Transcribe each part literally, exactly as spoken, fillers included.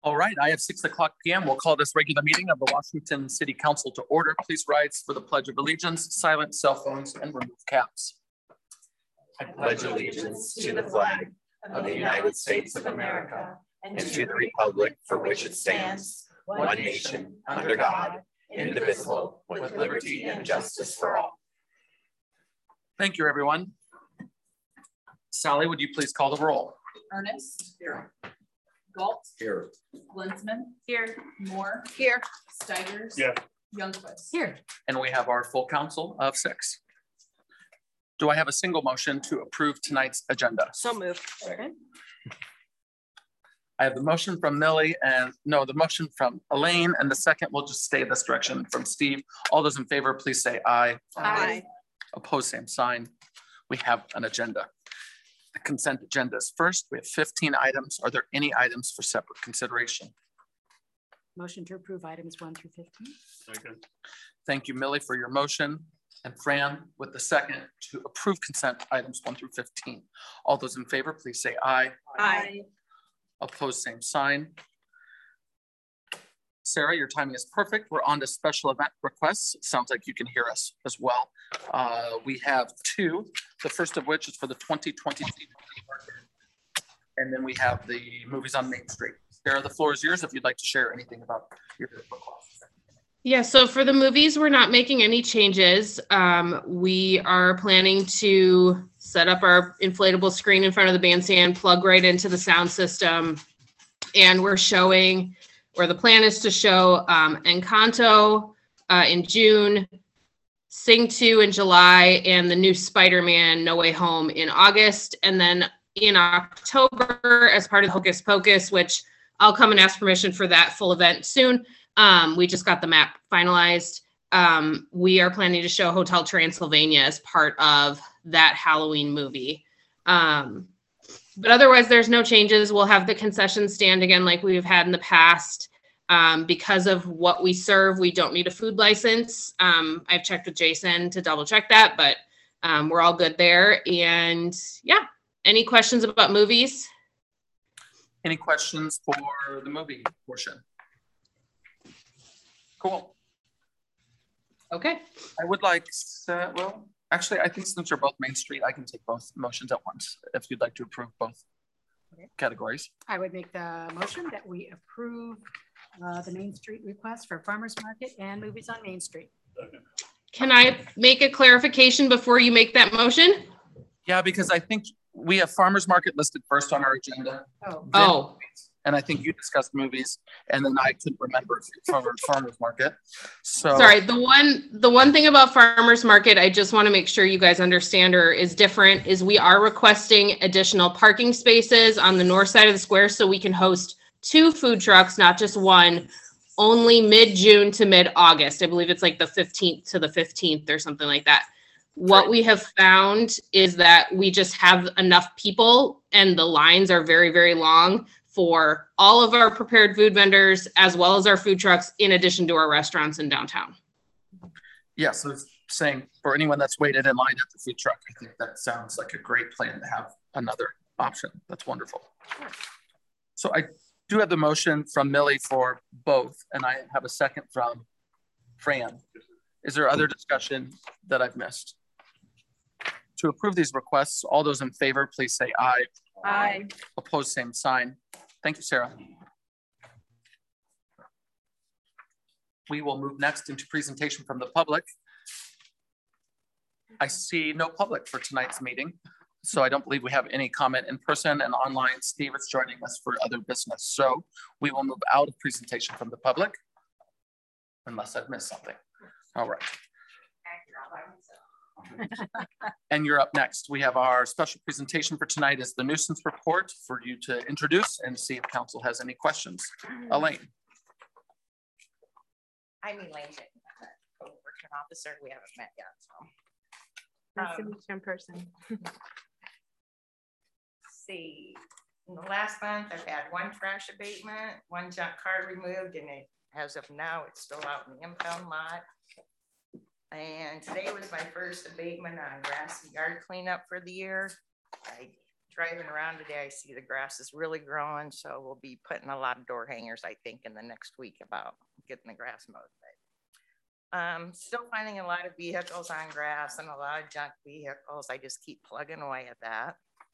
All right, I have six o'clock p m We'll call this regular meeting of the Washington City Council to order. Please rise for the Pledge of Allegiance, silence cell phones, and remove caps. I pledge allegiance to the flag of the United States of America and to the republic for which it stands, one nation, under God, indivisible, with liberty and justice for all. Thank you, everyone. Sally, would you please call the roll? Ernest. Here. Galt. Here. Glinsman. Here. Moore. Here. Steigers. Yeah. Youngquist. Here. And we have our full council of six. Do I have a single motion to approve tonight's agenda? So moved. Okay. I have the motion from Millie and no, the motion from Elaine, and the second will just stay this direction from Steve. All those in favor, please say aye. Aye. Opposed, same sign. We have an agenda. The consent agenda is first. We have fifteen items. Are there any items for separate consideration? Motion to approve items one through fifteen. Second. Thank you, Millie, for your motion, and Fran with the second to approve consent items one through fifteen. All those in favor, please say aye. Aye. Opposed, same sign. Sarah, your timing is perfect. We're on to special event requests. Sounds like you can hear us as well. Uh, we have two, the first of which is for the twenty twenty market. And then we have the movies on Main Street. Sarah, the floor is yours if you'd like to share anything about your request. Yeah, so for the movies, we're not making any changes. Um, we are planning to set up our inflatable screen in front of the bandstand, plug right into the sound system. And we're showing, or the plan is to show um, Encanto uh, in June, Sing two in July, and the new Spider-Man No Way Home in August. And then in October, as part of Hocus Pocus, which I'll come and ask permission for that full event soon. Um, we just got the map finalized. Um, we are planning to show Hotel Transylvania as part of that Halloween movie. Um, but otherwise, there's no changes. We'll have the concession stand again like we've had in the past. Um, because of what we serve, we don't need a food license. Um, I've checked with Jason to double check that, but um, we're all good there. And yeah, any questions about movies? Any questions for the movie portion? Cool. Okay. I would like, uh, well, actually, I think since you're both Main Street, I can take both motions at once if you'd like to approve both okay. categories. I would make the motion that we approve uh, the Main Street request for farmers market and movies on Main Street. Can I make a clarification before you make that motion? Yeah, because I think we have farmers market listed first on our agenda. Oh. Then Oh. movies. And I think you discussed movies, and then I couldn't remember for farmers market. So Sorry, the one the one thing about farmers market I just want to make sure you guys understand or is different is we are requesting additional parking spaces on the north side of the square so we can host two food trucks, not just one, only mid-June to mid-August. I believe it's like the fifteenth to the fifteenth or something like that. What we have found is that we just have enough people and the lines are very, very long for all of our prepared food vendors, as well as our food trucks, in addition to our restaurants in downtown. yeah, so saying for anyone that's waited in line at the food truck, I think that sounds like a great plan to have another option. That's wonderful. So I do have the motion from Millie for both, and I have a second from Fran. Is there other discussion that I've missed? To approve these requests, all those in favor, please say aye. Aye. Opposed, same sign. Thank you, Sarah. We will move next into presentation from the public. I see no public for tonight's meeting, so I don't believe we have any comment in person, and online Steve is joining us for other business. So we will move out of presentation from the public unless I've missed something. All right. And you're up next. We have our special presentation for tonight is the nuisance report for you to introduce and see if council has any questions. Elaine. I'm Elaine, return officer. We haven't met yet. So. Nice to meet you in person. See, in the last month, I've had one trash abatement, one junk car removed, and it, as of now, it's still out in the impound lot. And today was my first abatement on grass and yard cleanup for the year. I driving around today, I see the grass is really growing, so we'll be putting a lot of door hangers, I think, in the next week about getting the grass mowed. But um, still finding a lot of vehicles on grass and a lot of junk vehicles. I just keep plugging away at that.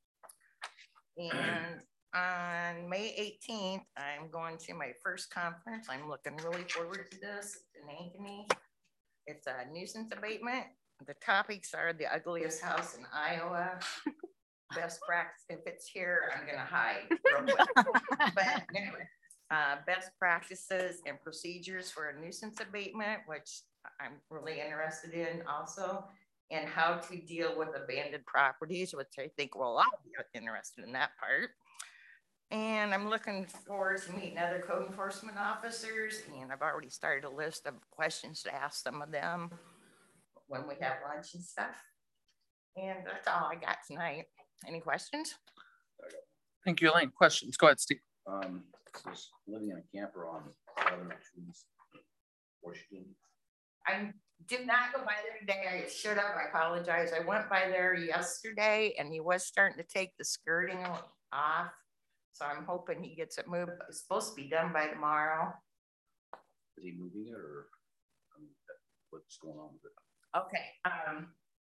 And on May eighteenth, I'm going to my first conference. I'm looking really forward to this in Ankeny. It's a nuisance abatement. The topics are the ugliest house in Iowa. Best practice, if it's here, I'm gonna hide real quick. But anyway, uh, best practices and procedures for a nuisance abatement, which I'm really interested in also, and how to deal with abandoned properties, which I think we'll all be interested in that part. And I'm looking forward to meeting other code enforcement officers, and I've already started a list of questions to ask some of them when we have lunch and stuff. And that's all I got tonight. Any questions? Thank you, Elaine. Questions? Go ahead, Steve. Um, this living in a camper on Southern Trees, Washington. I did not go by there today. I should have. I apologize. I went by there yesterday and he was starting to take the skirting off. So I'm hoping he gets it moved. It's supposed to be done by tomorrow. Is he moving it, or I mean, what's going on with it? Okay. Um,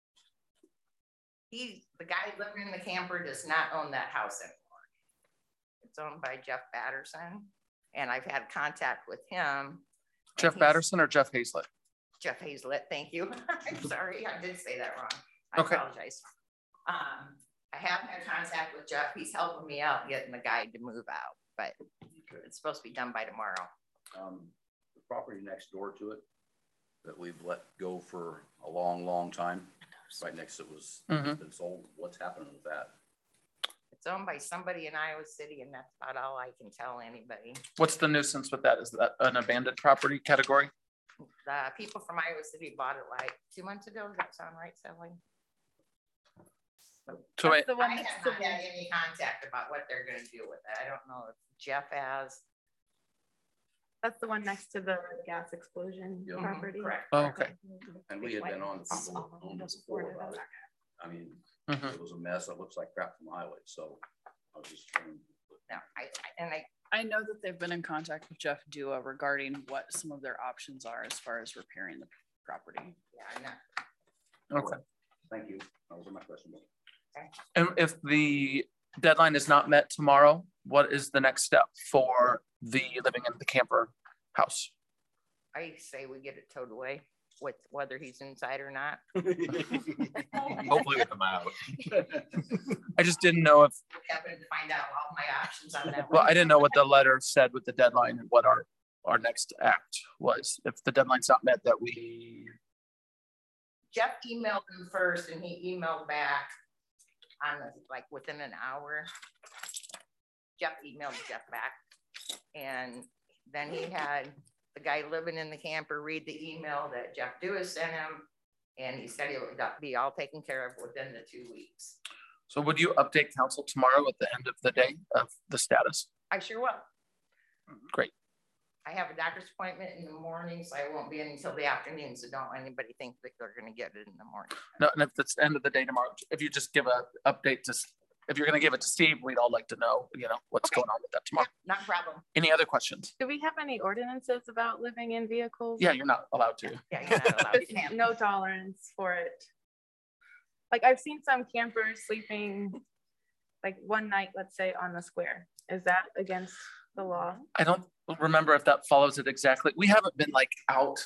he, the guy living in the camper does not own that house anymore. It's owned by Jeff Batterson, and I've had contact with him. Jeff Batterson or Jeff Hazlett? Jeff Hazlett, thank you. I'm sorry, I did say that wrong. I okay. apologize. Um, I haven't had contact with Jeff. He's helping me out getting the guy to move out, but okay. It's supposed to be done by tomorrow. Um, the property next door to it that we've let go for a long, long time, right next to it was mm-hmm. been sold. What's happening with that? It's owned by somebody in Iowa City, and that's about all I can tell anybody. What's the nuisance with that? Is that an abandoned property category? The people from Iowa City bought it like two months ago. Does that sound right, Sally? So I, the one I have not had any contact about what they're going to do with it. I don't know if Jeff has. That's the one next to the gas explosion yep. property. Mm-hmm, correct. Oh, okay. And we had been on the people who owned it before about it. I mean, mm-hmm. It was a mess. It looks like crap from the highway. So I was just trying. No, I, I and I. I know that they've been in contact with Jeff Dua regarding what some of their options are as far as repairing the property. Yeah, I know. Okay. Thank you. Those are my questions. Okay. And if the deadline is not met tomorrow, what is the next step for the living in the camper house? I say we get it towed away, with whether he's inside or not. Hopefully with him out. I just didn't know if Happened to find out all my options on that. Well, one. I didn't know what the letter said with the deadline and what our our next act was. If the deadline's not met, that we. Jeff emailed him first, and he emailed back on the, like within an hour. Jeff emailed Jeff back, and then he had the guy living in the camper read the email that Jeff Dewis sent him, and he said it would be all taken care of within the two weeks. So would you update council tomorrow at the end of the day of the status? I sure will. Great. I have a doctor's appointment in the morning, so I won't be in until the afternoon. So don't anybody think that they're going to get it in the morning. No, and if it's the end of the day tomorrow, if you just give a update to, if you're going to give it to Steve, we'd all like to know, you know, what's okay. going on with that tomorrow. Yeah, not a problem. Any other questions? Do we have any ordinances about living in vehicles? Yeah, you're not allowed to. Yeah, you're not allowed to. No tolerance for it. Like I've seen some campers sleeping like one night, let's say, on the square. Is that against the law? I don't remember if that follows it exactly. We haven't been like out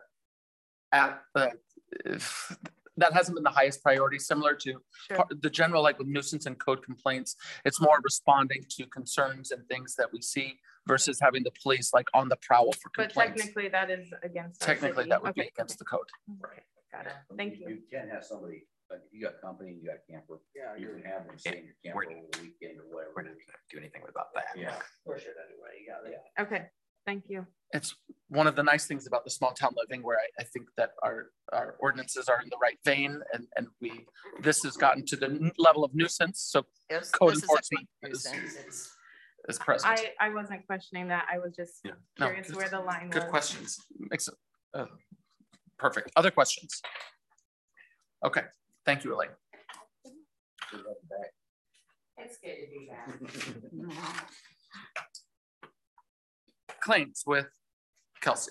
at the, if, that hasn't been the highest priority, similar to Sure. part, the general, like with nuisance and code complaints. It's more responding to concerns and things that we see versus having the police like on the prowl for But complaints. technically that is against our Technically city. that would Okay. be against the code. Okay, got it. Thank you. You can't have somebody, like if you got company, you got a camper. Yeah, you can have them stay in your camper We're- over the weekend or whatever. We're not gonna do anything about that. Yeah. Push it anyway. You got it. Okay, thank you. It's one of the nice things about the small town living where I, I think that our, our ordinances are in the right vein and, and we, this has gotten to the n- level of nuisance. So It's, code this enforcement is, is, a big nuisance. It's- is present. I, I wasn't questioning that. I was just Yeah. No, curious good- where the line Good was. questions. Makes it uh, perfect. Other questions? Okay. Thank you, Elaine. It's good to be back. Claims with Kelsey.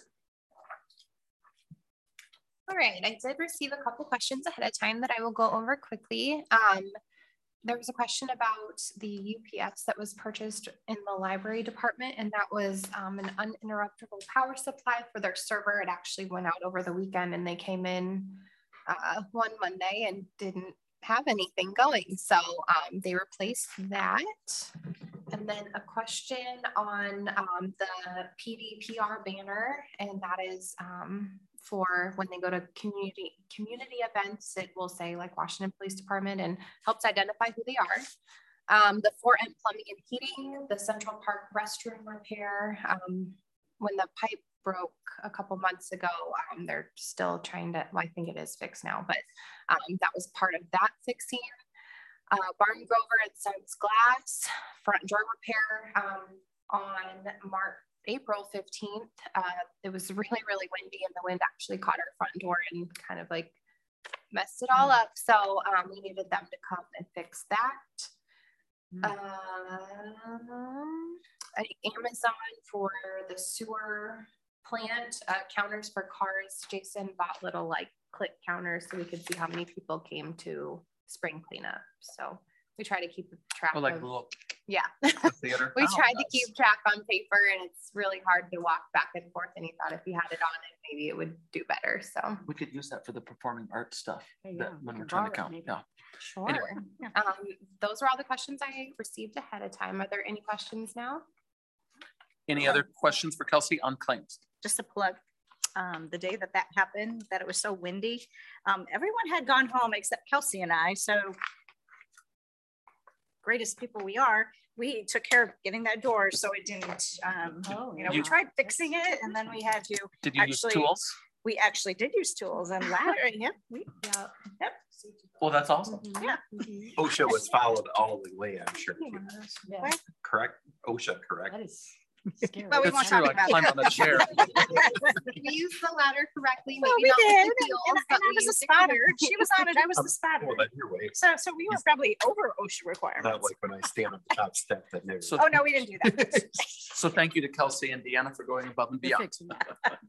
All right, I did receive a couple questions ahead of time that I will go over quickly. Um, there was a question about the U P S that was purchased in the library department, and that was um, an uninterruptible power supply for their server. It actually went out over the weekend, and they came in uh, one Monday and didn't have anything going. So um, they replaced that. And then a question on um, the P D P R banner, and that is um, for when they go to community community events, it will say like Washington Police Department and helps identify who they are. Um, the Fort Ent Plumbing and Heating, the Central Park restroom repair. Um, when the pipe broke a couple months ago, um, they're still trying to, well, I think it is fixed now, but um, that was part of that fixing. Uh, Barn Grover and Sons Glass, front door repair um, on March, April fifteenth. Uh, it was really, really windy, and the wind actually caught our front door and kind of like messed it all up. So um, we needed them to come and fix that. Um, Amazon for the sewer plant, uh, counters for cars. Jason bought little like click counters so we could see how many people came to spring cleanup. So we try to keep track Oh, like of, a little yeah. theater. we Oh, tried nice. to keep track on paper, and it's really hard to walk back and forth, and he thought if he had it on it, maybe it would do better. So We could use that for the performing arts stuff There you that go. when We we're can trying to borrow it count. maybe. Yeah. sure. Anyway. Um, those are all the questions I received ahead of time. Are there any questions now? Any other questions for Kelsey on claims? Just a plug. Um, the day that that happened, that it was so windy, um, everyone had gone home except Kelsey and I. So greatest people we are, we took care of getting that door so it didn't, um, Oh, you know, You- we tried fixing it, and then we had to, Did you use Actually- tools? we actually did use tools and ladder. Yep. We, Yeah. yep. Well, that's awesome. Yeah. OSHA was followed all the way, I'm sure. Yeah, Correct? OSHA, correct? that is scary. But we That's won't true. talk I about climbed that. on a chair. We used the ladder correctly, maybe Well, we not with did, the heels, and, and but I we was a used it spotter. correctly. She was on it. I was the spotter. Well, then you're way. So, so we were probably over OSHA Not requirements. like when I stand on the top step that never. So- Oh, no, we didn't do that. So thank you to Kelsey and Deanna for going above and You're beyond. fixing that.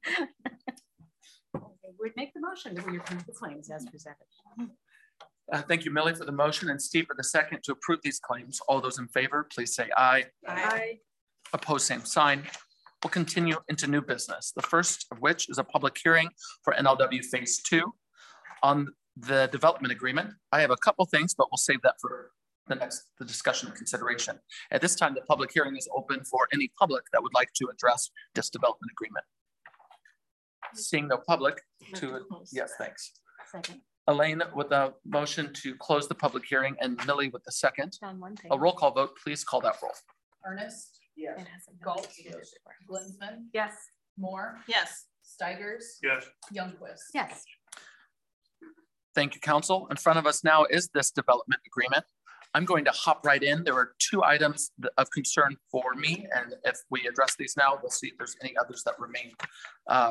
Okay, we'd make the motion that we approve the claims as presented. Uh, thank you, Millie, for the motion, and Steve for the second to approve these claims. All those in favor, please say aye. Aye. Opposed, same sign. We'll continue into new business, the first of which is a public hearing for N L W Phase Two on the development agreement. I have a couple things, but we'll save that for the next, the discussion and consideration. At this time, the public hearing is open for any public that would like to address this development agreement. Seeing no public to, yes, thanks. Second. Elaine with a motion to close the public hearing and Millie with the second. On one thing. A roll call vote, please call that roll. Ernest, It hasn't been Galt, updated. Glinsman, Yes. Moore, Yes. Steigers, Yes. Youngquist. Yes. Thank you, council. In front of us now is this development agreement. I'm going to hop right in. There are two items th- of concern for me, and if we address these now, we'll see if there's any others that remain. Uh,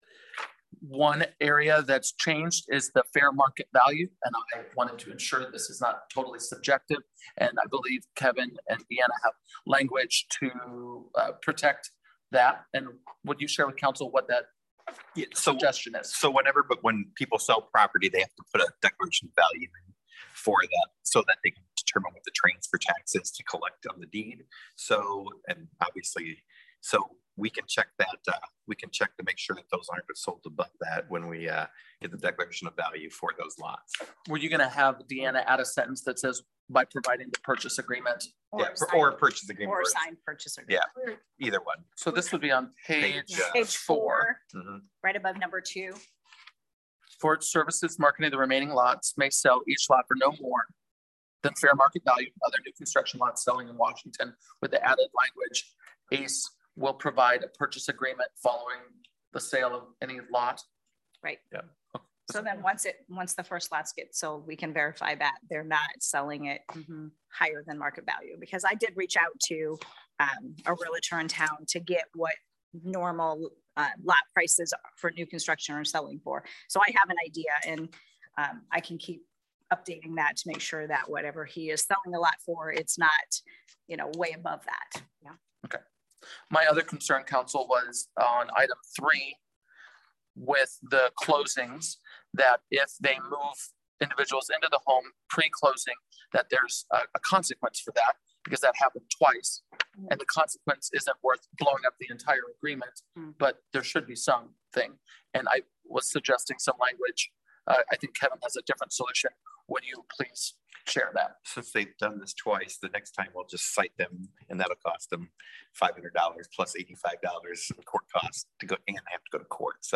One area that's changed is the fair market value, and I wanted to ensure this is not totally subjective. And I believe Kevin and Deanna have language to uh, protect that. And would you share with council what that Yeah, so, suggestion is? so whenever, but when people sell property, they have to put a declaration of value in for that so that they can determine what the transfer tax is to collect on the deed. So, and obviously, so we can check that, uh, we can check to make sure that those aren't sold above that when we uh, get the declaration of value for those lots. Were you gonna have Deanna add a sentence that says by providing the purchase agreement? Yeah, or- or a purchase agreement. Or or- signed purchase Yeah, agreement. either one. So this would be on page Page, uh, Page four. four, Mhm. right above number two. For its services marketing the remaining lots may sell each lot for no more than fair market value. Other new construction lots selling in Washington with the added language, ACE will provide a purchase agreement following the sale of any lot. Right. Yeah. So then once it, once the first lots get sold, we can verify that they're not selling it Mhm. higher than market value. Because I did reach out to um, a realtor in town to get what normal uh, lot prices for new construction are selling for. So I have an idea, and um, I can keep updating that to make sure that whatever he is selling a lot for, it's not, you know, way above that. Yeah. Okay. My other concern, council, was on item three with the closings, that if they move individuals into the home pre-closing, that there's a, a consequence for that, because that happened twice. And the consequence isn't worth blowing up the entire agreement, Mm. but there should be something. And I was suggesting some language. Uh, I think Kevin has a different solution. Would you please share that? Since they've done this twice, the next time we'll just cite them and that'll cost them five hundred dollars plus eighty-five dollars in court costs to go and have to go to court. So,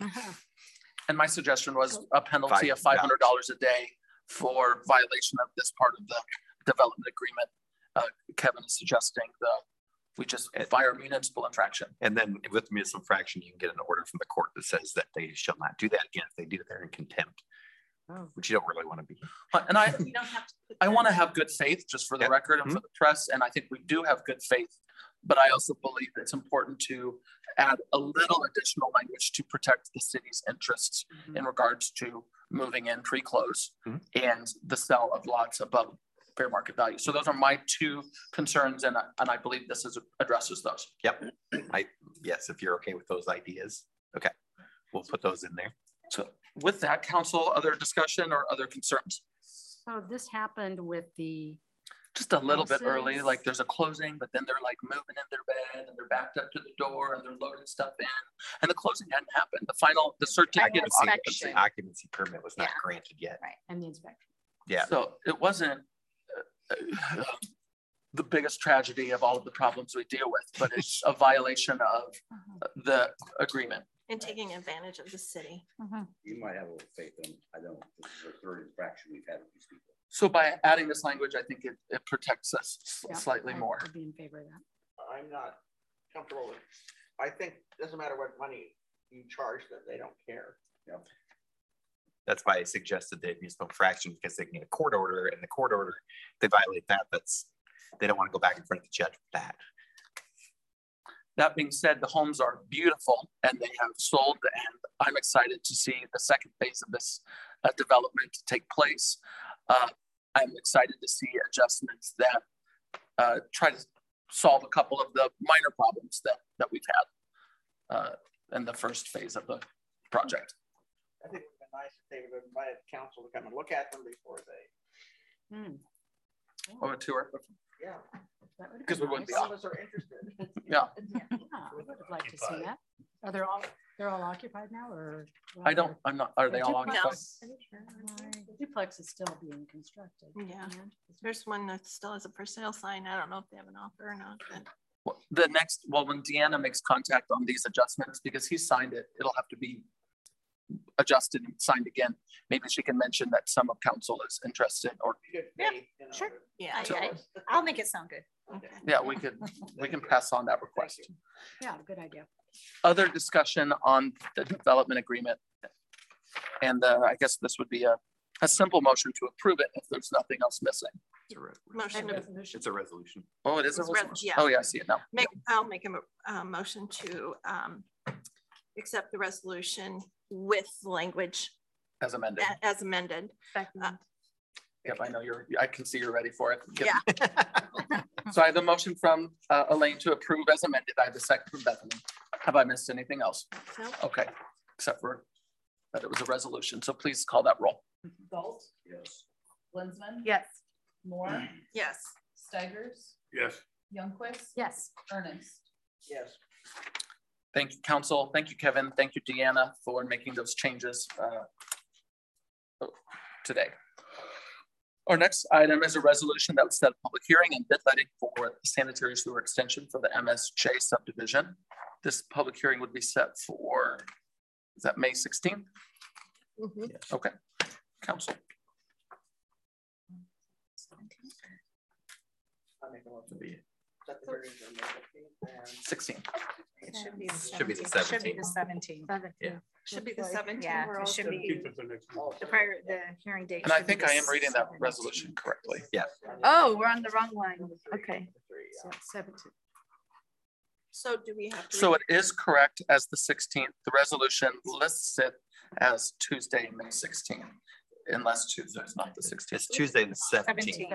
And my suggestion was a penalty of five hundred dollars a day for violation of this part of the development agreement. Uh, Kevin is suggesting the, we just fire municipal infraction. and then with municipal infraction, you can get an order from the court that says that they shall not do that again. If they do, they're in contempt, Oh. which you don't really want to be. And I, You don't have to put I that- want to have good faith, just for the Yeah. record and for the press, and I think we do have good faith. But I also believe it's important to add a little additional language to protect the city's interests Mhm. in regards to moving in pre-close Mhm. and the sale of lots above fair market value. So those are my two concerns, and I, and I believe this is addresses those. Yep. I, yes, if you're okay with those ideas. Okay. We'll put those in there. So with that, council, other discussion or other concerns? So this happened with the, Just a little bit early, Houses. like there's a closing, but then they're like moving in their bed and they're backed up to the door and they're loading stuff in. And the closing hadn't happened. The final, the certificate of Occupancy, occupancy. the occupancy permit was not Yeah. granted yet. Right. and the inspection. Yeah. So it wasn't uh, uh, the biggest tragedy of all of the problems we deal with, but it's a violation of the agreement. And taking advantage of the city. You might have a little faith in, I don't, this is the third infraction we've had with these people. So by adding this language, I think it, it protects us s- Yeah, slightly I more. would be in favor of that. I'm not comfortable with, I think, doesn't matter what money you charge them, they don't care. Yep. That's why I suggested the municipal infraction, because they can get a court order, and the court order, if they violate that, that's, they don't want to go back in front of the judge with that. That being said, the homes are beautiful and they have sold, and I'm excited to see the second phase of this uh, development take place. Uh, I'm excited to see adjustments that uh, try to solve a couple of the minor problems that, that we've had uh, in the first phase of the project. I think it would be nice if they would invite council to come and look at them before they, Hmm. Or a tour, yeah. That would have because we been wouldn't be nice. Some on. of us are interested. Yeah, Yeah, I would have liked to see that. Are they all, they're all occupied now, or? I don't, I'm not, are they all Duplex- occupied? The duplex is still being constructed. Yeah. and- There's one that still has a for sale sign. I don't know if they have an offer or not, but Well, the next, well, when Deanna makes contact on these adjustments, because he signed it, it'll have to be adjusted and signed again. Maybe she can mention that some of council is interested, or, Good Yeah, faith, you know, sure. but- yeah. So- I, I'll make it sound good. Okay. yeah, we could, we can pass on that request. Yeah, good idea. Other discussion on the development agreement. And uh, I guess this would be a, a simple motion to approve it if there's nothing else missing. It's a, re- Motion to it's a resolution. Oh, it is a It's res- resolution. yeah. Oh, yeah, I see it now. Make, I'll make a mo- uh, motion to um, accept the resolution with language As amended. a- as amended. Uh, Yep, I know you're, I can see you're ready for it. Yep. Yeah. So I have a motion from uh, Elaine to approve as amended. I have a second from Bethany. Have I missed anything else? No? Okay, except for that it was a resolution. So please call that roll. Galt, Yes. Lindsman, Yes. Moore, Yes. Steigers, Yes. Youngquist, Yes. Ernest. Yes. Thank you, council. Thank you, Kevin. Thank you, Deanna, for making those changes uh, today. Our next item is a resolution that would set a public hearing and bid letting for the sanitary sewer extension for the M S J subdivision. This public hearing would be set for, is that May sixteenth? Mhm. Okay, council. I make a motion to set the hearing for May fifteenth and sixteen. It should be. Should be the Should be the seventeenth. Yeah. Should be the seventeenth. Yeah, it should be the prior, the hearing date. And I should be think the I am reading that seventeenth. resolution correctly. Yeah. Oh, we're on the wrong line. Okay. So seventeen. So do we have to? So it is correct as the sixteenth. The resolution lists it as Tuesday, May sixteenth. unless Tuesday is not the sixteenth. It's Tuesday the seventeenth.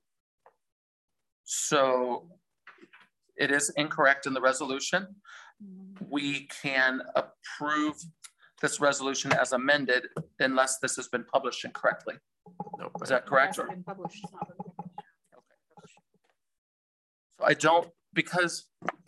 So it is incorrect in the resolution. We can approve this resolution as amended unless this has been published incorrectly. No, is that correct? Or? Been published. It's not been published. So I don't, because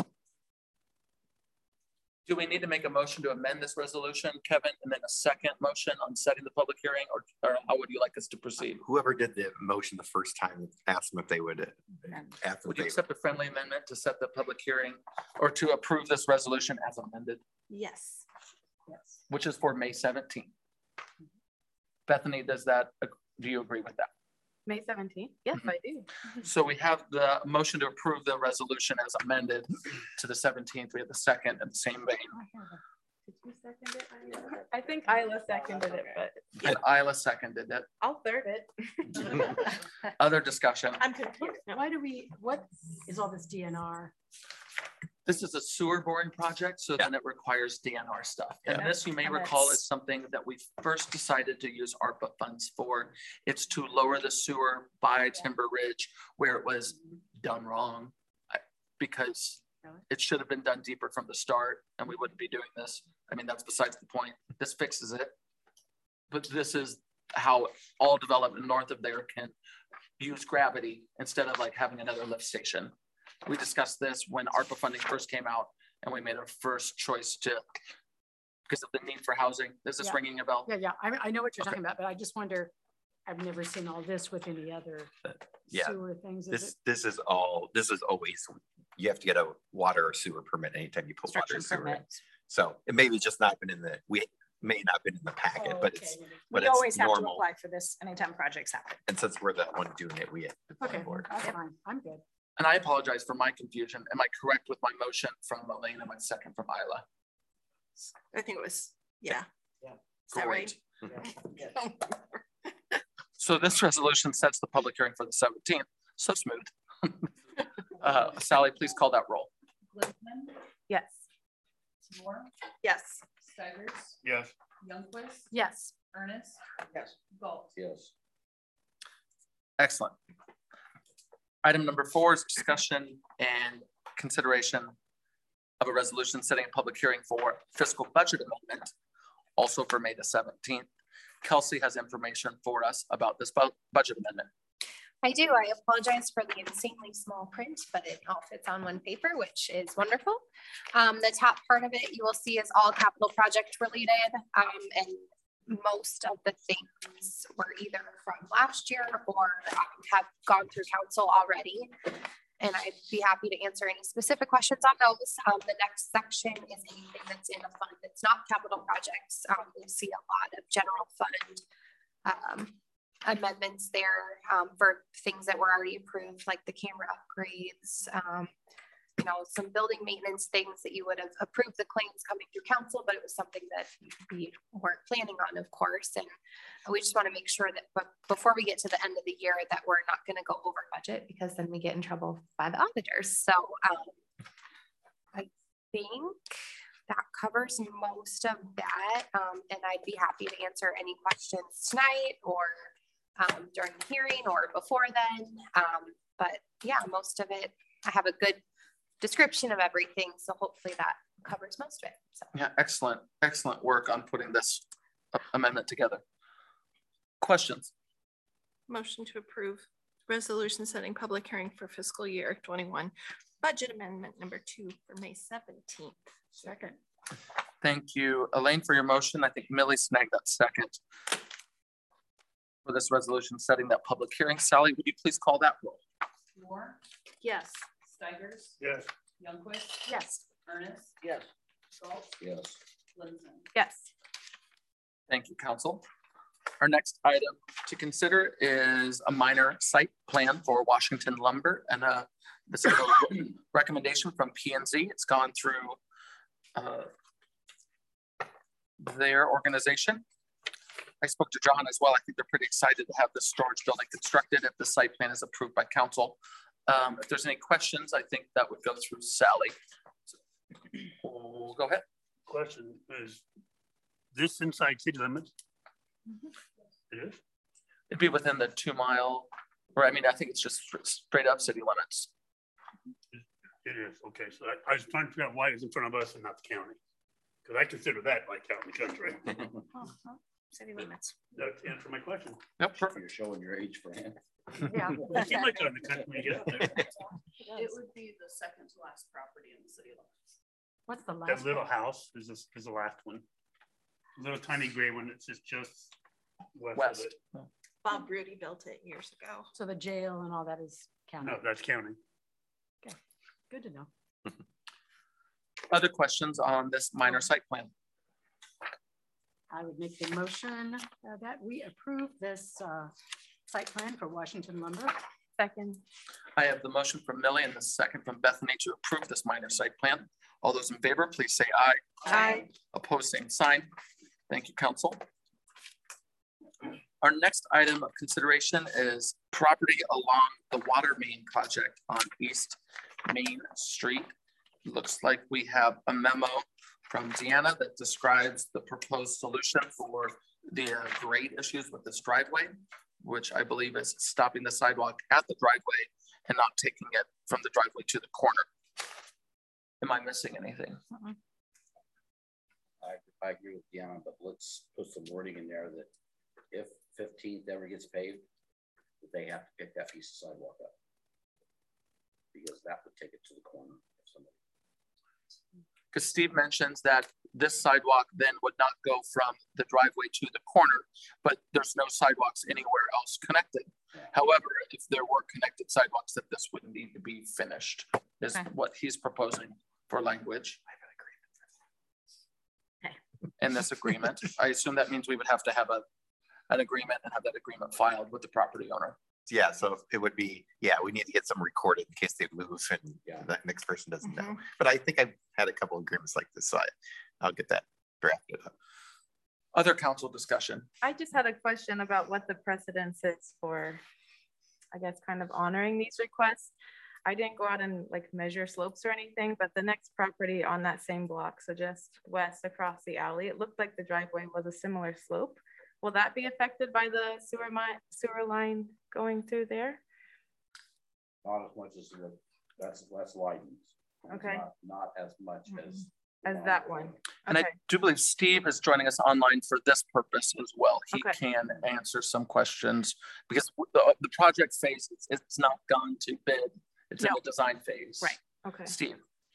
do we need to make a motion to amend this resolution, Kevin, and then a second motion on setting the public hearing, or, or how would you like us to proceed? Whoever did the motion the first time, asked them if they would. After Would you they, accept a friendly amendment to set the public hearing or to approve this resolution as amended, Yes. Yes. which is for May seventeenth? Bethany, does that, do you agree with that? May seventeenth? Yes, I do. So we have the motion to approve the resolution as amended to the seventeenth. We have the second in the same vein. Did you second it, Isla? I think Isla seconded it, but And Isla seconded it. I'll third it. Other discussion. I'm confused. Why do we, what is all this D N R? This is a sewer boring project, so then it requires D N R stuff. And Yeah. this, you may And recall, that's- is something that we first decided to use ARPA funds for. It's to lower the sewer by Timber Ridge where it was done wrong. I- Because Really? it should have been done deeper from the start and we wouldn't be doing this. I mean, that's besides the point. This fixes it. But this is how all development north of there can use gravity instead of like having another lift station. We discussed this when ARPA funding first came out and we made our first choice to, because of the need for housing. Is this Yeah. ringing a bell? Yeah, yeah, I, I know what you're Okay. talking about, but I just wonder, I've never seen all this with any other yeah, sewer things. Is this, it? this is all, this is always, you have to get a water or sewer permit anytime you put water or Construction sewer in. permit. So it may be just not been in the, we may not been in the packet, Oh, but okay. it's, but We it's always have to normal. apply for this anytime projects happen. And since we're the one doing it, we have to apply Okay, for it. that's fine, I'm good. And I apologize for my confusion. Am I correct with my motion from Elaine and my second from Isla? I think it was, yeah. Yeah. Is that right? So this resolution sets the public hearing for the seventeenth. So smooth. uh, Sally, please call that roll. Glickman, Yes. Moore, Yes. Stigers, Yes. Youngquist, Yes. Ernest, Yes. Galt. Yes. Excellent. Item number four is discussion and consideration of a resolution setting a public hearing for fiscal budget amendment, also for May the seventeenth. Kelsey has information for us about this bu budget amendment. I do. I apologize for the insanely small print, but it all fits on one paper, which is wonderful. Um, the top part of it you will see is all capital project related, um, and most of the things were either from last year or um, have gone through council already. And I'd be happy to answer any specific questions on those. Um, the next section is anything that's in a fund that's not capital projects. Um, you'll see a lot of general fund um, amendments there um, for things that were already approved, like the camera upgrades, um, you know, some building maintenance things that you would have approved the claims coming through council, but it was something that we weren't planning on, of course. And we just want to make sure that but before we get to the end of the year that we're not going to go over budget, because then we get in trouble by the auditors. So um, I think that covers most of that. Um, and I'd be happy to answer any questions tonight or um, during the hearing or before then. Um, but yeah, most of it, I have a good description of everything. So hopefully that covers most of it. So. Yeah, excellent, excellent work on putting this amendment together. Questions? Motion to approve resolution setting public hearing for fiscal year twenty-one. Budget amendment number two for May seventeenth. Second. Thank you, Elaine, for your motion. I think Millie snagged that second for this resolution setting that public hearing. Sally, would you please call that roll? Moore, Yes. Stigers, Yes. Youngquist, Yes. Ernest, Yes. Galt, Yes. Lindsay. Yes. Thank you, council. Our next item to consider is a minor site plan for Washington Lumber. And uh, this is a recommendation from P and Z. It's gone through uh, their organization. I spoke to John as well. I think they're pretty excited to have this storage building constructed if the site plan is approved by council. Um, if there's any questions, I think that would go through Sally. So, we'll go ahead. Question is, this inside city limits? Mm-hmm. It is? It'd be within the two mile, or I mean, I think it's just straight up city limits. It is, okay, so I, I was trying to figure out why it's in front of us and not the county. Because I consider that like county country. Oh, oh, city limits. That's the answer to my question. Yep, perfect. You're showing your age, Fran. Yeah. You seem like you're in the country when you get out there. It would be the second to last property in the city limits. What's the last? That little house is this is the last one. Little tiny gray one. It's just just west. West. Of it. Bob Rudy built it years ago. So the jail and all that is county. No, that's county. Okay, good to know. Other questions on this minor site plan? I would make the motion uh, that we approve this uh, site plan for Washington Lumber. Second. I have the motion from Millie and the second from Bethany to approve this minor site plan. All those in favor, please say aye. Aye. Opposed, same sign. Thank you, council. Our next item of consideration is property along the water main project on East Main Street. Looks like we have a memo from Deanna that describes the proposed solution for the uh, grade issues with this driveway, which I believe is stopping the sidewalk at the driveway and not taking it from the driveway to the corner. Am I missing anything? Uh-uh. I, I agree with Deanna, but let's put some wording in there that if fifteenth ever gets paved, they have to pick that piece of sidewalk up. Because that would take it to the corner of somebody. Because Steve mentions that this sidewalk then would not go from the driveway to the corner, but there's no sidewalks anywhere else connected. Yeah. However, if there were connected sidewalks, that this would need to be finished, is okay. What he's proposing for language. Okay. In this agreement, I assume that means we would have to have a an agreement and have that agreement filed with the property owner. Yeah, so it would be, yeah, we need to get some recorded in case they move and yeah. the next person doesn't mm-hmm. know. But I think I've had a couple of agreements like this, so I, I'll get that drafted up. Other council discussion. I just had a question about what the precedence is for, I guess, kind of honoring these requests. I didn't go out and like measure slopes or anything, but the next property on that same block, so just west across the alley, it looked like the driveway was a similar slope. Will that be affected by the sewer, sewer line going through there? Not as much as the, that's less lightened. Okay. Not, not as much mm-hmm. as as that one. Okay. And I do believe Steve is joining us online for this purpose as well. He okay. can answer some questions because the, the project phase, it's, it's not gone to bid. It's no. in the design phase. Right. Okay. Steve.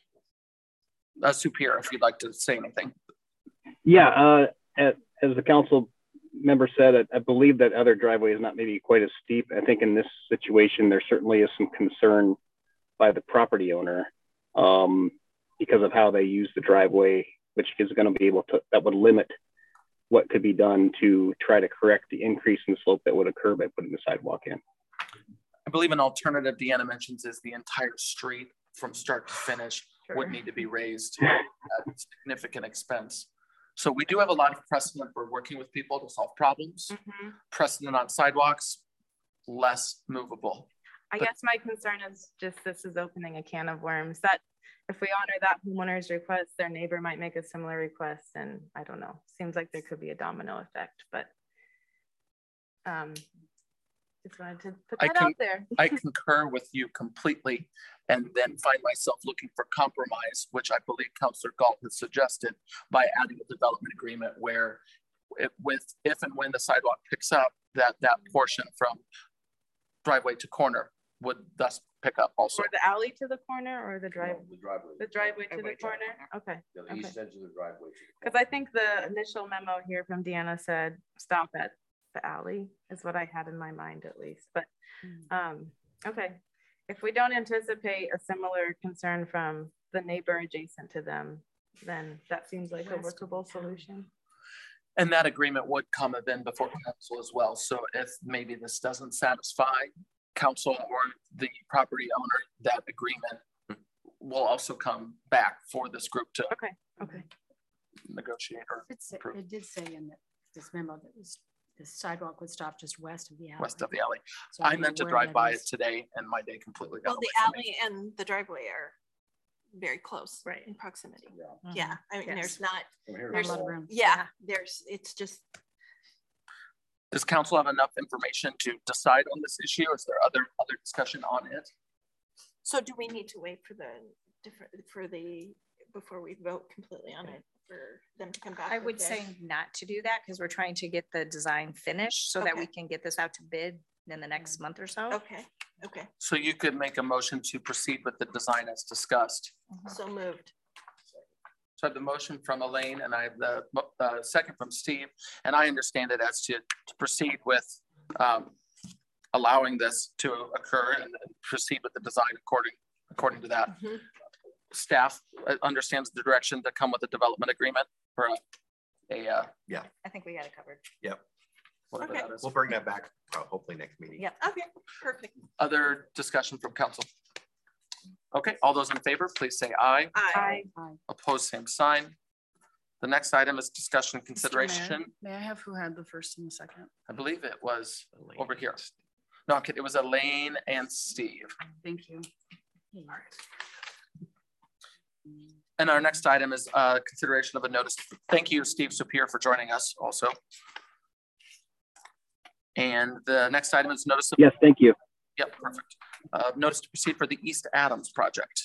Uh, Superior, if you'd like to say anything. Yeah, uh, as, as the council member said, I, I believe that other driveway is not maybe quite as steep. I think in this situation, there certainly is some concern by the property owner um, because of how they use the driveway, which is going to be able to, that would limit what could be done to try to correct the increase in the slope that would occur by putting the sidewalk in. I believe an alternative Deanna mentions is the entire street from start to finish sure. would need to be raised at significant expense. So we do have a lot of precedent for working with people to solve problems. Mm-hmm. Precedent on sidewalks, less movable. I but, guess my concern is just this is opening a can of worms that if we honor that homeowner's request, their neighbor might make a similar request. And I don't know, seems like there could be a domino effect, but um, just wanted to put that can, out there. I concur with you completely, and then find myself looking for compromise, which I believe Councilor Galt has suggested by adding a development agreement where it, with if and when the sidewalk picks up, that that portion from driveway to corner would thus pick up also. Or the alley to the corner or the drive no, the driveway. The driveway to the corner? Okay. Yeah, the okay. east edge of the driveway. Because I think the initial memo here from Deanna said stop at the alley is what I had in my mind at least. But um, okay. If we don't anticipate a similar concern from the neighbor adjacent to them, then that seems like a workable solution. And that agreement would come then before council as well. So if maybe this doesn't satisfy council or the property owner, that agreement will also come back for this group to okay, okay. negotiate or it, say, it did say in the, this memo that was the sidewalk would stop just west of the alley. West of the alley. So I meant to drive by is. it today and my day completely got Well, the alley and the driveway are very close, right, in proximity. Yeah, mm-hmm. yeah. I mean, yes. there's not, there's, there's a lot of room. Yeah, there's, it's just. Does council have enough information to decide on this issue? Is there other other discussion on it? So do we need to wait for the different, for the, before we vote completely on it, for them to come back? I would say not to do that because we're trying to get the design finished so that Okay. we can get this out to bid in the next month or so. Okay, okay. So you could make a motion to proceed with the design as discussed. So moved. So I have the motion from Elaine and I have the uh, second from Steve. And I understand it as to, to proceed with um, allowing this to occur and proceed with the design according, according to that. Mm-hmm. Staff understands the direction to come with a development agreement for a, a uh, yeah. I think we got it covered. Yep. whatever Okay. that is. We'll bring that back uh, hopefully next meeting. Yep. Okay, perfect. Other discussion from council? Okay, all those in favor, please say aye. Aye. Opposed, same sign. The next item is discussion and Mister Mayor, consideration. May I have who had the first and the second? I believe it was Elaine. over here. No, I'm kidding. It was Elaine and Steve. Thank you. And our next item is uh, consideration of a notice. Thank you, Steve Superior, for joining us also. And the next item is notice of. Yes, thank you. Yep, perfect. Uh, notice to proceed for the East Adams project.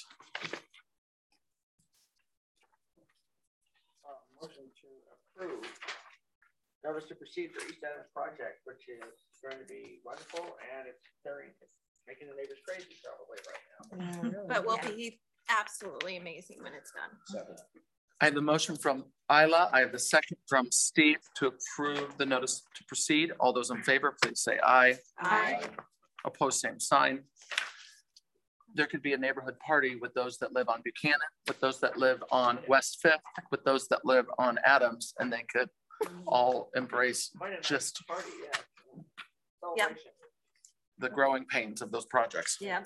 Uh, motion to approve notice to proceed for East Adams project, which is going to be wonderful, and it's carrying, it's making the neighbors crazy probably right now. But will be absolutely amazing when it's done. Seven. I have the motion from Isla. I have the second from Steve to approve the notice to proceed. All those in favor, please say aye. Aye. Opposed, same sign. There could be a neighborhood party with those that live on Buchanan, with those that live on West Fifth, with those that live on Adams, and they could all embrace Quite a nice just party, yeah. Yep. Celebration. the growing pains of those projects. Yeah.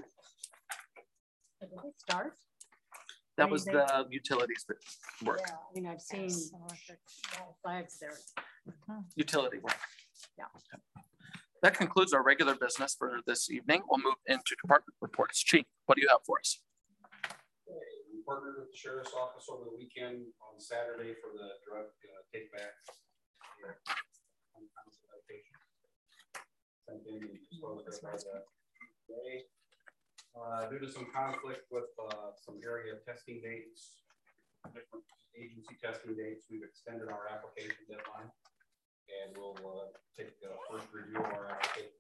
Start? That was the utilities that work, Yeah, I mean, I've seen flags there. utility work. Yeah. That concludes our regular business for this evening. We'll move into department reports. Chief, what do you have for us? We partnered with the sheriff's office over the weekend on Saturday for the drug uh, take back. Uh, due to some conflict with uh, some area testing dates, different agency testing dates, we've extended our application deadline, and we'll uh, take the first review of our application.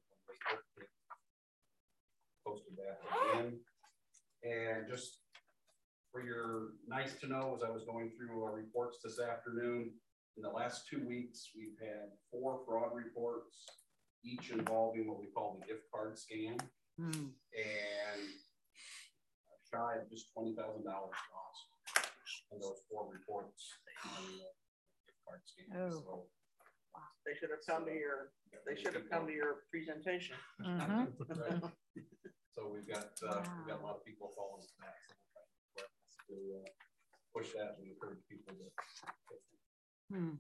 Posted that again, and just for your nice to know, as I was going through our reports this afternoon, in the last two weeks, we've had four fraud reports, each involving what we call the gift card scam. Mm. And shy of just twenty thousand dollars lost in those four reports on the gift card scam. Oh. So, They should have come to your, they should have come to your presentation. Mm-hmm. Right. So we've got, uh, wow. we've got a lot of people following that. So to uh, push that and encourage people to. Hmm.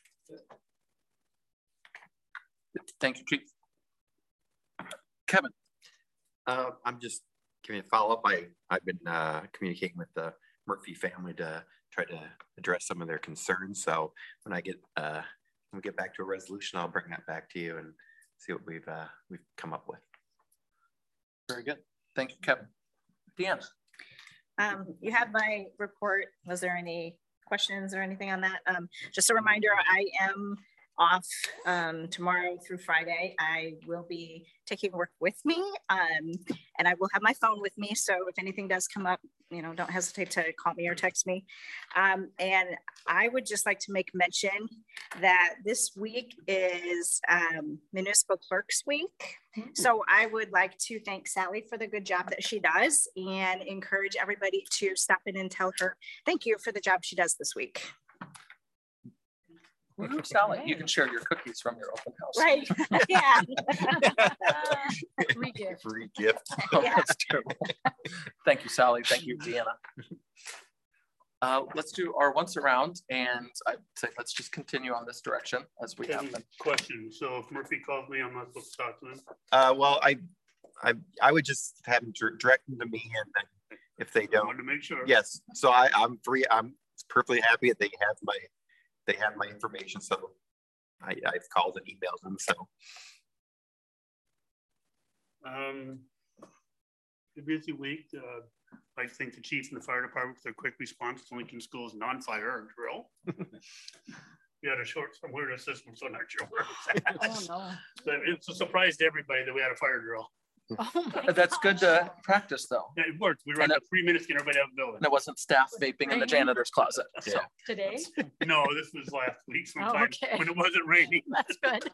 Thank you, Chief. Kevin. Uh, I'm just giving a follow up. I, I've been uh, communicating with the Murphy family to try to address some of their concerns. So when I get uh, when we get back to a resolution, I'll bring that back to you and see what we've uh, we've come up with. Very good. Thank you, Kevin. Deanna. Um, you have my report. Was there any questions or anything on that? Um, just a reminder, I am off um, tomorrow through Friday. I will be taking work with me um, and I will have my phone with me. So if anything does come up, you know, don't hesitate to call me or text me. Um, and I would just like to make mention that this week is um, Municipal Clerks Week. Mm-hmm. So I would like to thank Sally for the good job that she does and encourage everybody to stop in and tell her thank you for the job she does this week. Sally, you can share your cookies from your open house. Right. Yeah. Free gift. Free gift. Oh, that's terrible. Thank you, Sally. Thank you, Deanna. Uh, let's do our once around, and I'd say let's just continue on this direction as we Kevin, have been. Question. So if Murphy calls me, I'm not supposed to talk to him? Uh, well, I, I, I would just have them direct them to me, and then if they don't, I wanted to make sure. Yes. So I, I'm free. I'm perfectly happy that they have my. They have my information, so I, I've called and emailed them, so. Um, a busy week. Uh, I think the chief and the fire department, their quick response to Lincoln School's non-fire drill. We had a short, some weird system, so not sure where it's at. Oh, no. So it's a surprise to everybody that we had a fire drill. Oh That's good to practice though. Yeah, it worked. We ran up three minutes to get everybody out of the building. And it wasn't staff vaping in the janitor's closet. So. Today? No, this was last week sometime Oh, okay. when it wasn't raining. That's good.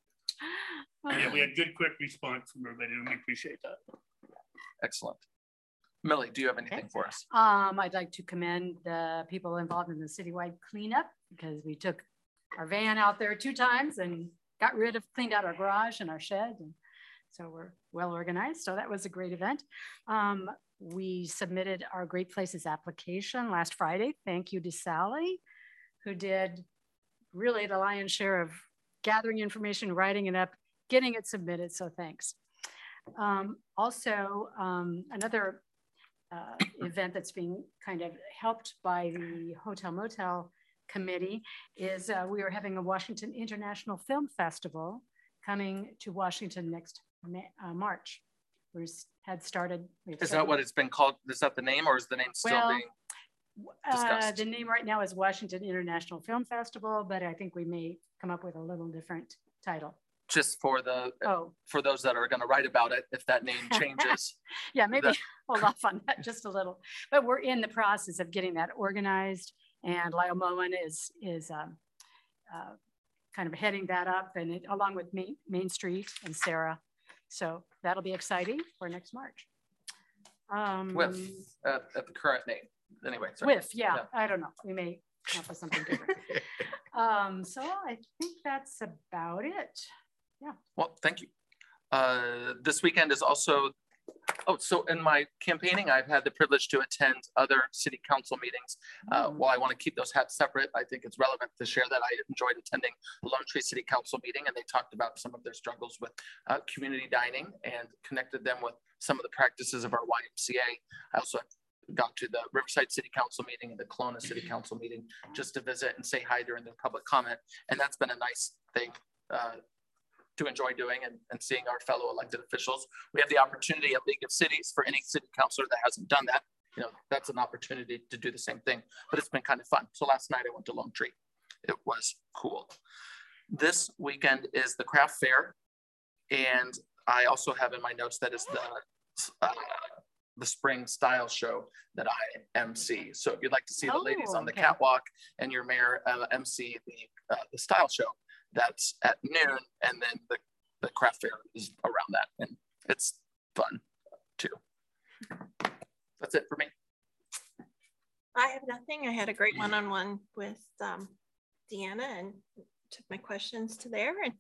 Yeah, we had good quick response from everybody and we appreciate that. Excellent. Millie, do you have anything for us? Um, I'd like to commend the people involved in the citywide cleanup because we took our van out there two times and got rid of, cleaned out our garage and our shed. And so we're well organized. So that was a great event. Um, we submitted our Great Places application last Friday. Thank you to Sally, who did really the lion's share of gathering information, writing it up, getting it submitted. So thanks. Um, also, um, another uh, event that's being kind of helped by the Hotel Motel Committee is uh, we are having a Washington International Film Festival coming to Washington next May, uh, March. We had started. Is that what it's been called? Is that the name or is the name still well, being discussed? Uh, the name right now is Washington International Film Festival, but I think we may come up with a little different title. Just for the oh. for those that are going to write about it, if that name changes. Yeah, maybe that... hold off on that just a little. But we're in the process of getting that organized, and Lyle Moen is is um, uh, kind of heading that up, and it, along with Main, Main Street and Sarah. So that'll be exciting for next March. Um, with uh, at the current name, anyway. Sorry. With yeah, yeah, I don't know. We may come up with something different. um, so I think that's about it. Yeah. Well, thank you. Uh, this weekend is also, oh, so in my campaigning, I've had the privilege to attend other city council meetings. Uh, Mm. While I want to keep those hats separate, I think it's relevant to share that I enjoyed attending the Lone Tree City Council meeting, and they talked about some of their struggles with uh, community dining and connected them with some of the practices of our Y M C A. I also got to the Riverside City Council meeting and the Kelowna City Council meeting just to visit and say hi during their public comment. And that's been a nice thing uh, to enjoy doing and, and seeing our fellow elected officials. We have the opportunity at League of Cities for any city councilor that hasn't done that. You know, that's an opportunity to do the same thing, but it's been kind of fun. So last night I went to Lone Tree. It was cool. This weekend is the craft fair. And I also have in my notes that is the, uh, the spring style show that I M C. So if you'd like to see the oh, ladies on the okay. catwalk and your mayor uh, M C the, uh, the style show, that's at noon, and then the, the craft fair is around that, and it's fun too. That's it for me. I have nothing. I had a great one-on-one with um, Deanna and took my questions to there, and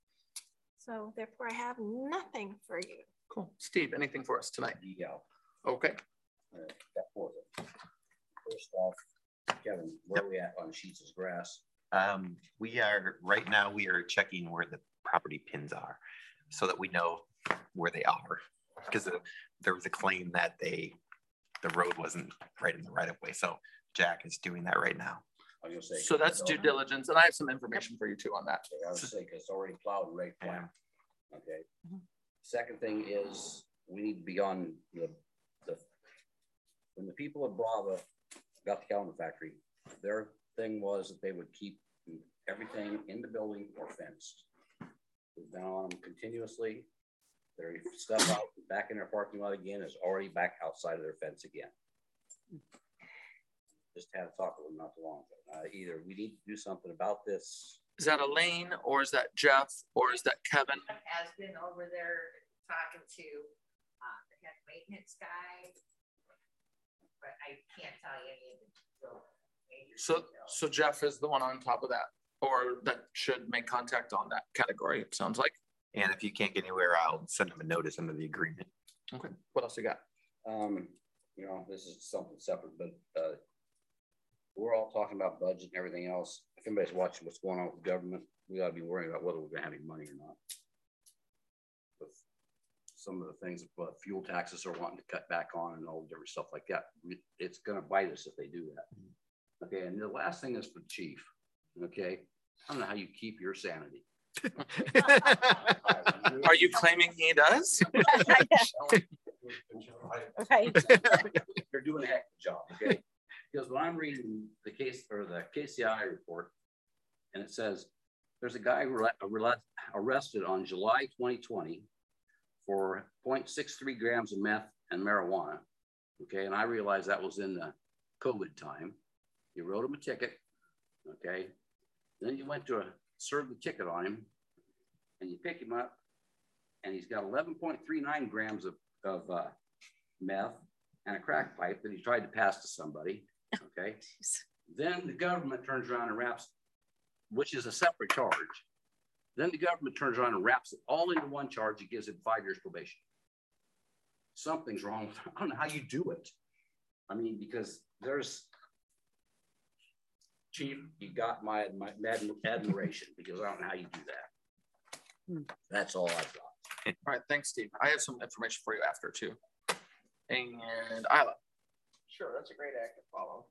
so therefore I have nothing for you. Cool. Steve, anything for us tonight? Yeah. Okay. Uh, First off, Kevin, where are we at on Sheets of Grass? Um, we are, right now, we are checking where the property pins are so that we know where they are. Because there was a claim that they, the road wasn't right in the right of way. So Jack is doing that right now. I was gonna say. So that's due diligence, and I have some information for you too on that. I was gonna say, because it's already plowed and ready to plow. Okay. Mm-hmm. Second thing is, we need to be on the, the, when the people of Brava got the calendar factory, their thing was that they would keep everything in the building or fenced. We've been on them continuously. Their stuff out back in their parking lot again is already back outside of their fence again. Just had a talk with them not too long ago. Uh, either we need to do something about this. Is that Elaine, or is that Jeff, or is that Kevin? Has been over there talking to uh, the head maintenance guy, but I can't tell you any of the major So, details. so Jeff is the one on top of that, or that should make contact on that category, it sounds like. And if you can't get anywhere, I'll send them a notice under the agreement. Okay. What else you got? Um, you know, this is something separate, but uh, we're all talking about budget and everything else. If anybody's watching what's going on with the government, we ought to be worrying about whether we're going to have any money or not. With some of the things that uh, fuel taxes are wanting to cut back on and all different stuff like that, it's going to bite us if they do that. Okay, and the last thing is for the chief. Okay, I don't know how you keep your sanity. Are you claiming he does? Right. They're doing a heck of a job, okay? Because when I'm reading the case or the K C I report, and it says there's a guy arrested on July twenty twenty for zero point six three grams of meth and marijuana, okay? And I realized that was in the COVID time. You wrote him a ticket, okay? Then you went to a, serve the ticket on him, and you pick him up, and he's got eleven point three nine grams of, of uh, meth and a crack pipe that he tried to pass to somebody, okay? Then the government turns around and wraps, which is a separate charge. Then the government turns around and wraps it all into one charge and gives him five years probation. Something's wrong with it. I don't know how you do it. I mean, because there's, Chief, you got my, my admiration, because I don't know how you do that. That's all I've got. All right, thanks, Steve. I have some information for you after too. And Isla. Sure, that's a great act to follow.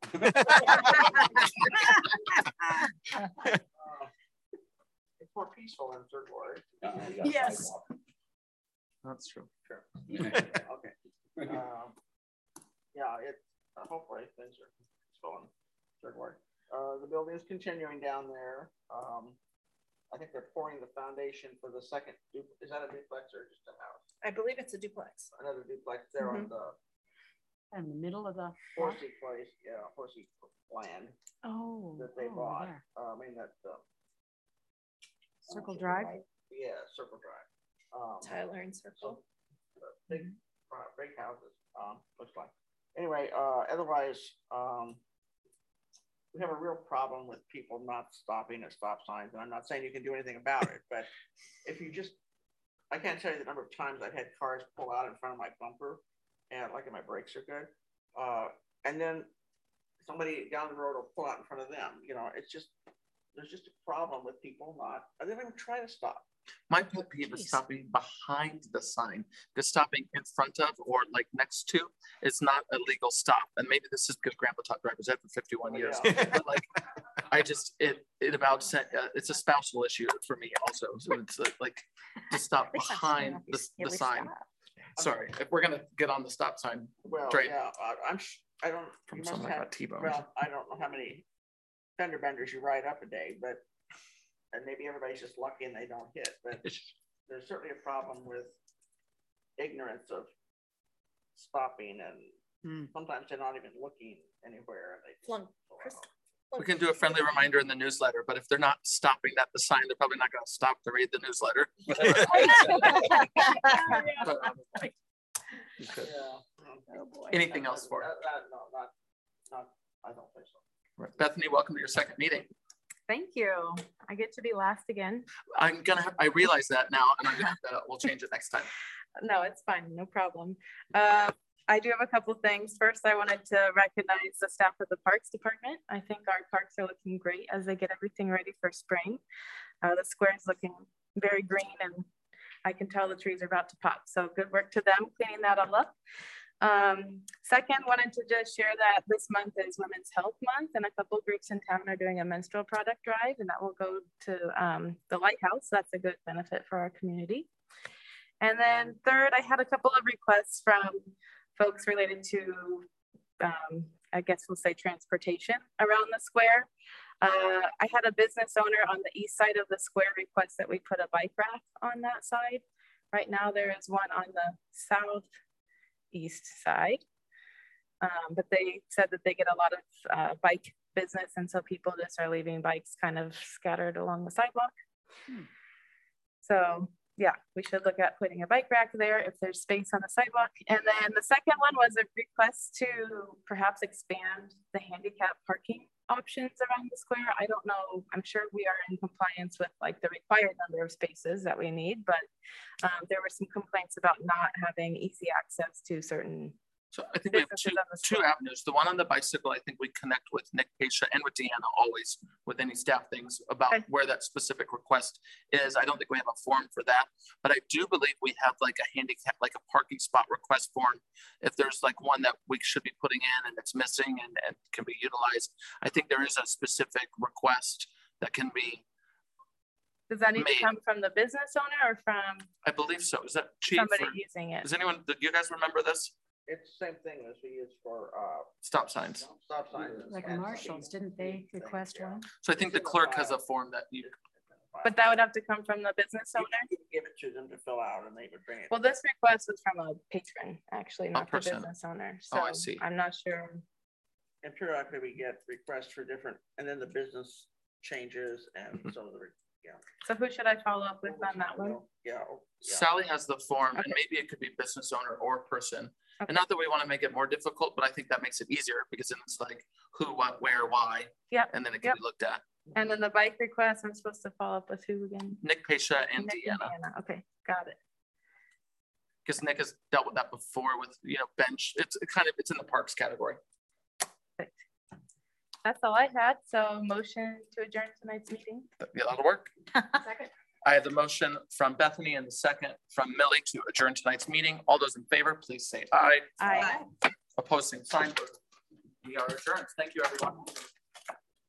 uh, it's more peaceful in Third Ward. Uh, yes. That's true. Sure. Okay. Um, yeah, it uh, hopefully things are peaceful in Third Ward. Uh, the building is continuing down there. Um, I think they're pouring the foundation for the second. Is that a duplex or just a house? I believe it's a duplex. Another duplex there Mm-hmm. on the in the middle of the Horsey place, yeah, Horsey land. Oh, that they oh, bought. there. Uh, I mean that uh, Circle uh, Drive. Yeah, Circle Drive. Um, Tyler and Circle. So, uh, big, uh, big houses. Um, looks like. Anyway, uh, otherwise, um, we have a real problem with people not stopping at stop signs, and I'm not saying you can do anything about it, but if you just, I can't tell you the number of times I've had cars pull out in front of my bumper, and like my brakes are good, uh, and then somebody down the road will pull out in front of them. You know, it's just, there's just a problem with people not, they don't even try to stop. My pet peeve is stopping behind the sign, because stopping in front of or like next to is not a legal stop. And maybe this is because Grandpa taught driver's ed for fifty-one Oh, years. yeah. But like, I just, it, it about, uh, it's a spousal issue for me also. So it's uh, like to stop behind the, the sign. Sorry, if we're gonna get on the stop sign. Well, train. yeah, I, I'm, I don't, From you must something like have, a T-bone. well, I don't know how many fender benders you ride up a day, but, and maybe everybody's just lucky and they don't hit, but there's certainly a problem with ignorance of stopping, and mm. sometimes they're not even looking anywhere. And they Flunk. We can do a friendly reminder in the newsletter, but if they're not stopping at the sign, they're probably not gonna stop to read the newsletter. Oh, boy. Anything else for that, that, no, not, not, I don't think so. Right. Bethany, welcome to your second meeting. Thank you. I get to be last again. I'm gonna, have, I realize that now, and I'm gonna have to, we'll change it next time. No, it's fine. No problem. Uh, I do have a couple things. First, I wanted to recognize the staff of the Parks Department. I think our parks are looking great as they get everything ready for spring. Uh, the square is looking very green, and I can tell the trees are about to pop. So good work to them cleaning that all up. Um, second, wanted to just share that this month is Women's Health Month, and a couple groups in town are doing a menstrual product drive, and that will go to um, the Lighthouse. That's a good benefit for our community. And then third, I had a couple of requests from folks related to, um, I guess we'll say transportation around the square. Uh, I had a business owner on the east side of the square request that we put a bike rack on that side. Right now there is one on the southeast side, um, but they said that they get a lot of uh, bike business, and so people just are leaving bikes kind of scattered along the sidewalk. Hmm. So yeah, we should look at putting a bike rack there if there's space on the sidewalk. And then the second one was a request to perhaps expand the handicap parking options around the square. I don't know, I'm sure we are in compliance with like the required number of spaces that we need, but um, there were some complaints about not having easy access to certain. So I think we have two, two avenues. The one on the bicycle, I think we connect with Nick Pasha and with Deanna always with any staff things about okay. where that specific request is. I don't think we have a form for that, but I do believe we have like a handicap, like a parking spot request form. If there's like one that we should be putting in and it's missing and, and can be utilized, I think there is a specific request that can be Does that need made. to come from the business owner or from I believe so. Is that chief? somebody or- using it? Does anyone, do you guys remember this? It's the same thing as we use for, uh, Stop signs. stop signs. Like and Marshalls, didn't they request one? So I think the clerk has a form that you, But that would have to come from the business You owner? can Give it to them to fill out and they would bring it. Well, this request was from a patron, actually, not the person. business owner. Oh, I So see. I'm not sure. And periodically we get requests for different, and then the business changes and Mm-hmm. so the, yeah. So who should I follow up with on that one? Yeah. oh, yeah. Sally has the form and Okay. maybe it could be business owner or person. Okay. And not that we want to make it more difficult, but I think that makes it easier because then it's like who, what, where, why, Yep. and then it can Yep. be looked at. And then the bike request, I'm supposed to follow up with who again? Nick Pesha and Nick Deanna, Deanna. Okay, got it. because Nick has dealt with that before with, you know, bench. It's it kind of, it's in the parks category. That's all I had. So motion to adjourn tonight's meeting. That'd be a lot of work. Second. I have the motion from Bethany and the second from Millie to adjourn tonight's meeting. All those in favor, please say aye. Aye. Opposed, same sign. We are adjourned. Thank you, everyone.